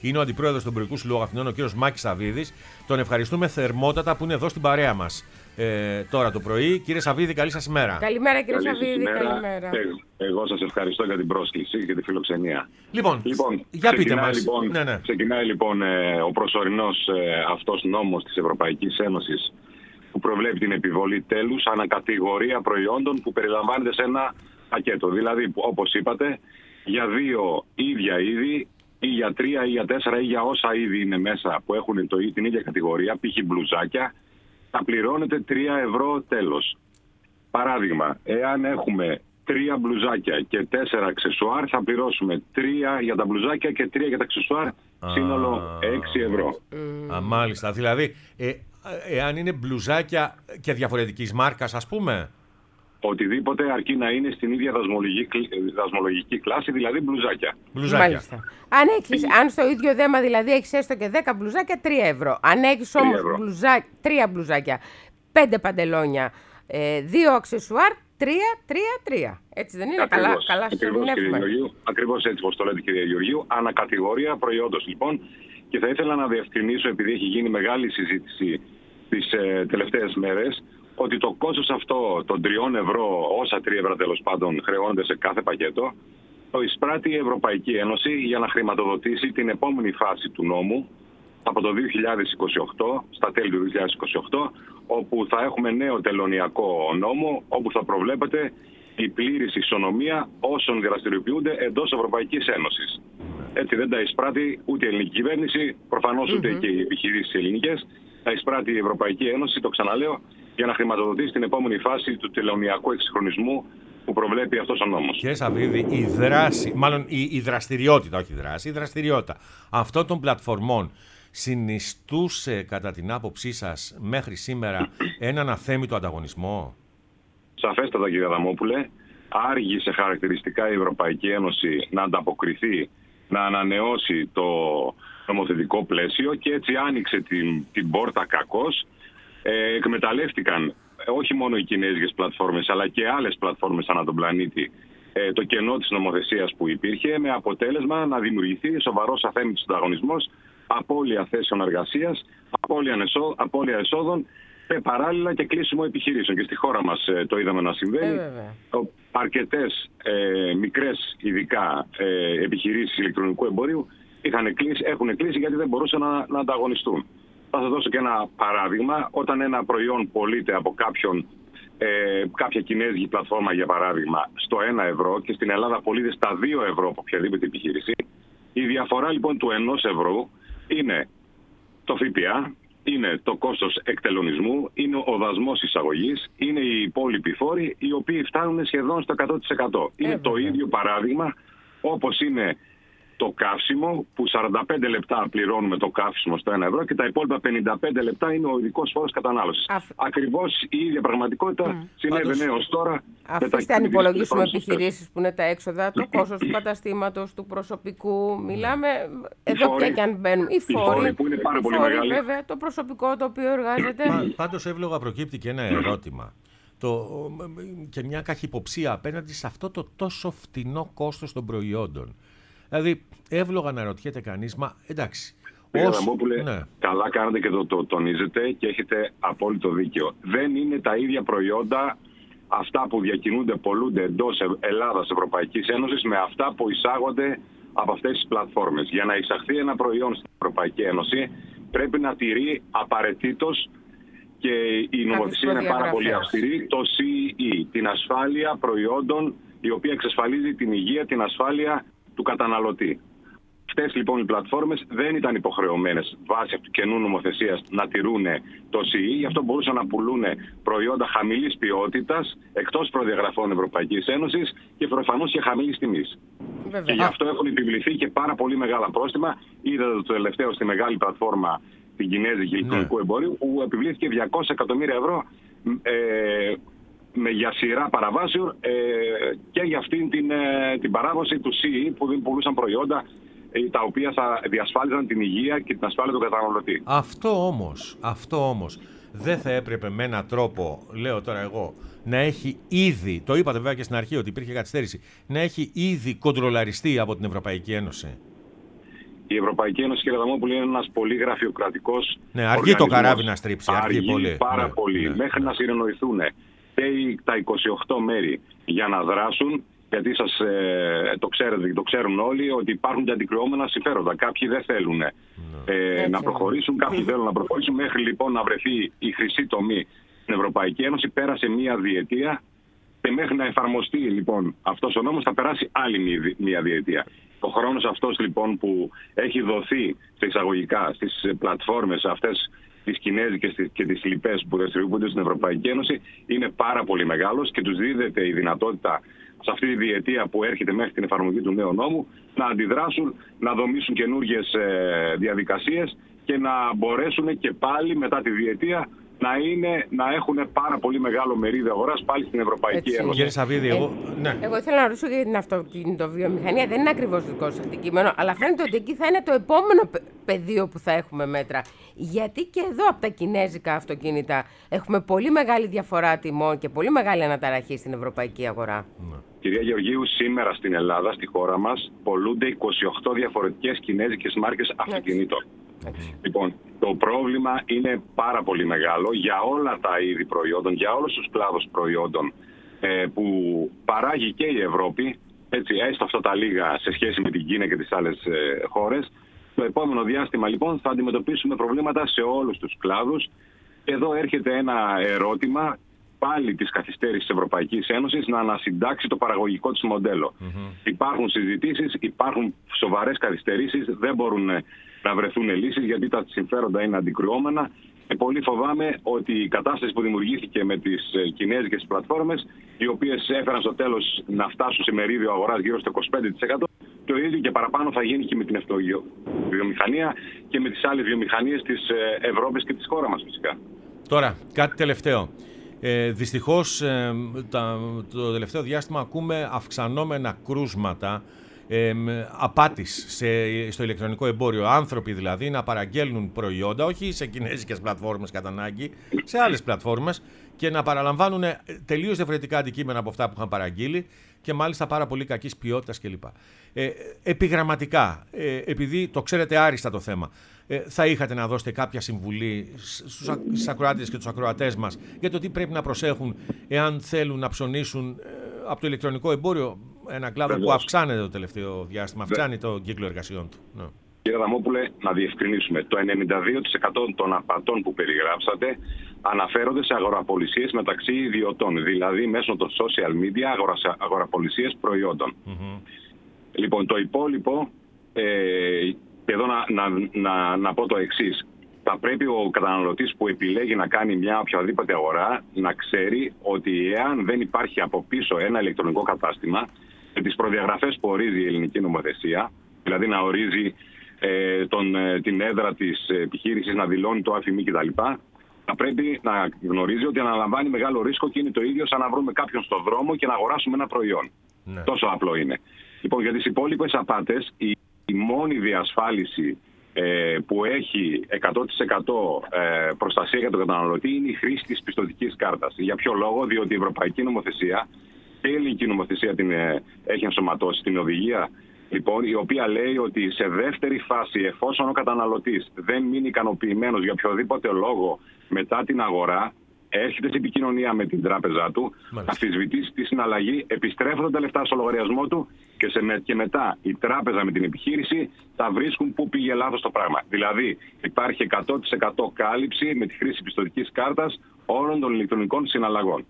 Είναι ο αντιπρόεδρος των Προϊκού Συλλόγου Αθηνών, ο κ. Μάκης Σαββίδης. Τον ευχαριστούμε θερμότατα που είναι εδώ στην παρέα μας τώρα το πρωί. Κύριε Σαββίδη, καλή σας ημέρα. Καλημέρα, κύριε Σαββίδη. Καλημέρα. Εγώ σας ευχαριστώ για την πρόσκληση και τη φιλοξενία. Λοιπόν, για πείτε μας. Ξεκινάει λοιπόν ο προσωρινός αυτός νόμος της Ευρωπαϊκής Ένωσης που προβλέπει την επιβολή τέλους ανακατηγορία προϊόντων που περιλαμβάνεται σε ένα πακέτο. Δηλαδή, όπως είπατε, για 2 ίδια είδη ή για 3 ή για 4 ή για όσα είδη είναι μέσα που έχουν την ίδια κατηγορία, π.χ. μπλουζάκια, θα πληρώνετε 3 ευρώ τέλος. Παράδειγμα, εάν έχουμε 3 μπλουζάκια και 4 αξεσουάρ, θα πληρώσουμε 3 για τα μπλουζάκια και 3 για τα αξεσουάρ, σύνολο 6 ευρώ. Μάλιστα. Δηλαδή, εάν είναι μπλουζάκια και διαφορετικής μάρκας, ας πούμε. Οτιδήποτε αρκεί να είναι στην ίδια δασμολογική κλάση, δηλαδή μπλουζάκια. Μάλιστα. Αν στο ίδιο δέμα δηλαδή έχεις έστω και 10 μπλουζάκια, 3 ευρώ. Αν έχεις όμως 3 μπλουζάκια, 5 παντελόνια, 2 αξεσουάρ, 3. Έτσι δεν είναι? Καλά στο ερμηνεύουμε. Ακριβώς έτσι όπως το λέτε, κυρία Γεωργίου. Ανακατηγορία προϊόντος λοιπόν. Και θα ήθελα να διευκρινίσω, επειδή έχει γίνει μεγάλη συζήτηση τις τελευταίες μέρες, ότι το κόστος αυτό των 3 ευρώ, όσα 3 ευρώ τέλος πάντων χρεώνονται σε κάθε πακέτο, το εισπράττει η Ευρωπαϊκή Ένωση για να χρηματοδοτήσει την επόμενη φάση του νόμου από το 2028, στα τέλη του 2028, όπου θα έχουμε νέο τελωνειακό νόμο, όπου θα προβλέπεται η πλήρης ισονομία όσων δραστηριοποιούνται εντός Ευρωπαϊκής Ένωσης. Έτσι δεν τα εισπράττει ούτε η ελληνική κυβέρνηση, προφανώς ούτε και οι επιχειρήσεις ελληνικές. Τα εισπράττει η Ευρωπαϊκή Ένωση, το ξαναλέω, για να χρηματοδοτήσει την επόμενη φάση του τελωνειακού εξυγχρονισμού που προβλέπει αυτός ο νόμος. Κύριε Σαββίδη, η δράση, μάλλον η δραστηριότητα, όχι η δράση, η δραστηριότητα αυτών των πλατφορμών συνιστούσε κατά την άποψή σας μέχρι σήμερα έναν αθέμητο ανταγωνισμό? Σαφέστατα, κύριε Αδαμόπουλε. Άργησε χαρακτηριστικά η Ευρωπαϊκή Ένωση να ανταποκριθεί, να ανανεώσει το νομοθετικό πλαίσιο και έτσι άνοιξε την πόρτα κακώς. Εκμεταλλεύτηκαν όχι μόνο οι κινέζικες πλατφόρμες αλλά και άλλες πλατφόρμες ανά τον πλανήτη το κενό της νομοθεσίας που υπήρχε, με αποτέλεσμα να δημιουργηθεί σοβαρός αθέμητος ανταγωνισμός, απώλεια θέσεων εργασίας, απώλεια εσόδων, παράλληλα και κλείσιμο επιχειρήσεων. Και στη χώρα μας το είδαμε να συμβαίνει. Αρκετές μικρές ειδικά επιχειρήσεις ηλεκτρονικού εμπορίου έχουν κλείσει γιατί δεν μπορούσαν να ανταγωνιστούν. Θα σας δώσω και ένα παράδειγμα. Όταν ένα προϊόν πωλείται από κάποια κινέζικη πλατφόρμα, για παράδειγμα, στο 1 ευρώ και στην Ελλάδα πωλείται στα 2 ευρώ από οποιαδήποτε επιχείρηση, η διαφορά λοιπόν του 1 ευρώ είναι το ΦΠΑ, είναι το κόστος εκτελονισμού, είναι ο δασμός εισαγωγής, είναι οι υπόλοιποι φόροι, οι οποίοι φτάνουν σχεδόν στο 100%. Είναι το ίδιο παράδειγμα όπως είναι το καύσιμο, που 45 λεπτά πληρώνουμε το καύσιμο στο 1 ευρώ και τα υπόλοιπα 55 λεπτά είναι ο ειδικός φόρος κατανάλωσης. Ακριβώς η ίδια πραγματικότητα συνέβαινε έως τώρα. Αφήστε αν υπολογίσουμε επιχειρήσεις που είναι τα έξοδα, το κόστος του καταστήματος, του προσωπικού, μιλάμε εδώ πια και αν μπαίνουν. Οι φόροι που είναι πάρα πολύ μεγάλοι. Βέβαια, το προσωπικό το οποίο εργάζεται. Πάντως εύλογα προκύπτει και ένα ερώτημα. Και μια καχυποψία απέναντι σε αυτό το τόσο φτηνό κόστος των προϊόντων. Δηλαδή, εύλογα να ρωτιέται κανείς, μα εντάξει. Κύριε Αδαμόπουλε, καλά κάνετε και το τονίζετε και έχετε απόλυτο δίκαιο. Δεν είναι τα ίδια προϊόντα αυτά που διακινούνται, πολλούνται εντός Ελλάδας, Ευρωπαϊκής Ένωσης, με αυτά που εισάγονται από αυτές τις πλατφόρμες. Για να εισαχθεί ένα προϊόν στην Ευρωπαϊκή Ένωση, πρέπει να τηρεί απαραίτητος, και η νομοθεσία είναι πάρα πολύ αυστηρή, το CE, την ασφάλεια προϊόντων, η οποία εξασφαλίζει την υγεία, την ασφάλεια του καταναλωτή. Αυτές λοιπόν οι πλατφόρμες δεν ήταν υποχρεωμένες βάσει του καινού νομοθεσίας να τηρούν το CE, γι' αυτό μπορούσαν να πουλούν προϊόντα χαμηλής ποιότητας, εκτός προδιαγραφών Ευρωπαϊκής Ένωσης και προφανώς και χαμηλής τιμής. Και γι' αυτό έχουν επιβληθεί και πάρα πολύ μεγάλα πρόστιμα. Είδατε το τελευταίο στη μεγάλη πλατφόρμα, την Κινέζικη ηλεκτρονικού εμπορίου, που επιβλήθηκε 200 εκατομμύρια ευρώ για σειρά παραβάσεων και για αυτήν την παράδοση του CE, που δεν πουλούσαν προϊόντα τα οποία θα διασφάλιζαν την υγεία και την ασφάλεια του καταναλωτή. Αυτό όμως δεν θα έπρεπε με έναν τρόπο, λέω τώρα εγώ, να έχει ήδη, το είπατε βέβαια και στην αρχή ότι υπήρχε καθυστέρηση, να έχει ήδη κοντρολαριστεί από την Ευρωπαϊκή Ένωση? Η Ευρωπαϊκή Ένωση, κύριε Αδαμόπουλε, είναι ένας πολύ γραφειοκρατικός. Ναι, αργεί το καράβι να στρίψει. Αργεί πάρα πολύ. Μέχρι να συνεννοηθούν και τα 28 μέρη για να δράσουν. Γιατί το ξέρετε και το ξέρουν όλοι ότι υπάρχουν και αντικρουόμενα συμφέροντα. Κάποιοι δεν θέλουν να προχωρήσουν, κάποιοι θέλουν να προχωρήσουν. Μέχρι λοιπόν να βρεθεί η χρυσή τομή στην Ευρωπαϊκή Ένωση, πέρασε μία διετία και μέχρι να εφαρμοστεί λοιπόν αυτός ο νόμος θα περάσει άλλη μία διετία. Ο χρόνος αυτός λοιπόν που έχει δοθεί σε εισαγωγικά στις πλατφόρμες αυτές τις κινέζικες και τις λοιπές που δραστηριοποιούνται στην Ευρωπαϊκή Ένωση είναι πάρα πολύ μεγάλος και τους δίδεται η δυνατότητα σε αυτή τη διετία που έρχεται μέχρι την εφαρμογή του νέου νόμου να αντιδράσουν, να δομήσουν καινούργιες διαδικασίες και να μπορέσουν και πάλι μετά τη διετία να έχουν πάρα πολύ μεγάλο μερίδιο αγοράς πάλι στην Ευρωπαϊκή Ένωση. Κύριε Σαββίδη, εγώ ήθελα να ρωτήσω για την αυτοκινητοβιομηχανία. Δεν είναι ακριβώς δικό σας αντικείμενο, αλλά φαίνεται ότι εκεί θα είναι το επόμενο πεδίο που θα έχουμε μέτρα. Γιατί και εδώ από τα κινέζικα αυτοκίνητα έχουμε πολύ μεγάλη διαφορά τιμών και πολύ μεγάλη αναταραχή στην ευρωπαϊκή αγορά. Κυρία Γεωργίου, σήμερα στην Ελλάδα, στη χώρα μας, πολλούνται 28 διαφορετικές κινέζικες μάρκες αυτοκινήτων. Λοιπόν, το πρόβλημα είναι πάρα πολύ μεγάλο για όλα τα είδη προϊόντων, για όλους τους κλάδους προϊόντων που παράγει και η Ευρώπη, έτσι, έστω αυτά τα λίγα σε σχέση με την Κίνα και τις άλλες χώρες. Το επόμενο διάστημα λοιπόν θα αντιμετωπίσουμε προβλήματα σε όλους τους κλάδους. Εδώ έρχεται ένα ερώτημα πάλι της καθυστέρησης της Ευρωπαϊκής Ένωσης να ανασυντάξει το παραγωγικό της μοντέλο. Υπάρχουν συζητήσεις, υπάρχουν σοβαρές καθυστερήσεις, δεν μπορούν να βρεθούν λύσεις γιατί τα συμφέροντα είναι αντικρουόμενα. Και πολύ φοβάμαι ότι η κατάσταση που δημιουργήθηκε με τις κινέζικες πλατφόρμες, οι οποίες έφεραν στο τέλος να φτάσουν σε μερίδιο αγοράς γύρω στο 25%, το ίδιο και παραπάνω θα γίνει και με την αυτοβιομηχανία και με τις άλλες βιομηχανίες της Ευρώπης και της χώρας μας φυσικά. Τώρα, κάτι τελευταίο. Δυστυχώς το τελευταίο διάστημα ακούμε αυξανόμενα κρούσματα απάτης στο ηλεκτρονικό εμπόριο. Άνθρωποι δηλαδή να παραγγέλνουν προϊόντα, όχι σε κινέζικες πλατφόρμες κατά ανάγκη, σε άλλες πλατφόρμες και να παραλαμβάνουν τελείως διαφορετικά αντικείμενα από αυτά που είχαν παραγγείλει και μάλιστα πάρα πολύ κακής ποιότητας κλπ. Επιγραμματικά, επειδή το ξέρετε άριστα το θέμα, θα είχατε να δώσετε κάποια συμβουλή στους ακροάτες και τους ακροατές μας για το τι πρέπει να προσέχουν εάν θέλουν να ψωνίσουν από το ηλεκτρονικό εμπόριο, ένα κλάδο που αυξάνεται το τελευταίο διάστημα, αυξάνει το κύκλο εργασιών του. Ναι. Κύριε Αδαμόπουλε, να διευκρινίσουμε. Το 92% των απατών που περιγράψατε αναφέρονται σε αγοραπολισίες μεταξύ ιδιωτών, δηλαδή μέσω των social media αγοραπολισίες προϊόντων. Λοιπόν, το υπόλοιπο, και εδώ να πω το εξής. Θα πρέπει ο καταναλωτής που επιλέγει να κάνει μια οποιαδήποτε αγορά να ξέρει ότι εάν δεν υπάρχει από πίσω ένα ηλεκτρονικό κατάστημα με τις προδιαγραφές που ορίζει η ελληνική νομοθεσία, δηλαδή να ορίζει την έδρα της επιχείρησης, να δηλώνει το ΑΦΜ κτλ., θα πρέπει να γνωρίζει ότι αναλαμβάνει μεγάλο ρίσκο και είναι το ίδιο σαν να βρούμε κάποιον στον δρόμο και να αγοράσουμε ένα προϊόν. Ναι. Τόσο απλό είναι. Λοιπόν, για τις υπόλοιπες απάτες, η μόνη διασφάλιση που έχει 100% προστασία για τον καταναλωτή είναι η χρήση της πιστωτικής κάρτας. Για ποιο λόγο? Διότι η ευρωπαϊκή νομοθεσία και η ελληνική νομοθεσία την έχει ενσωματώσει, την οδηγία, λοιπόν, η οποία λέει ότι σε δεύτερη φάση, εφόσον ο καταναλωτής δεν μείνει ικανοποιημένος για οποιοδήποτε λόγο μετά την αγορά, έρχεται σε επικοινωνία με την τράπεζά του, αμφισβητήσει τη συναλλαγή, επιστρέφονται τα λεφτά στο λογαριασμό του και μετά η τράπεζα με την επιχείρηση θα βρίσκουν πού πήγε λάθος το πράγμα. Δηλαδή υπάρχει 100% κάλυψη με τη χρήση πιστωτικής κάρτας όλων των ηλεκτρονικών συναλλαγών.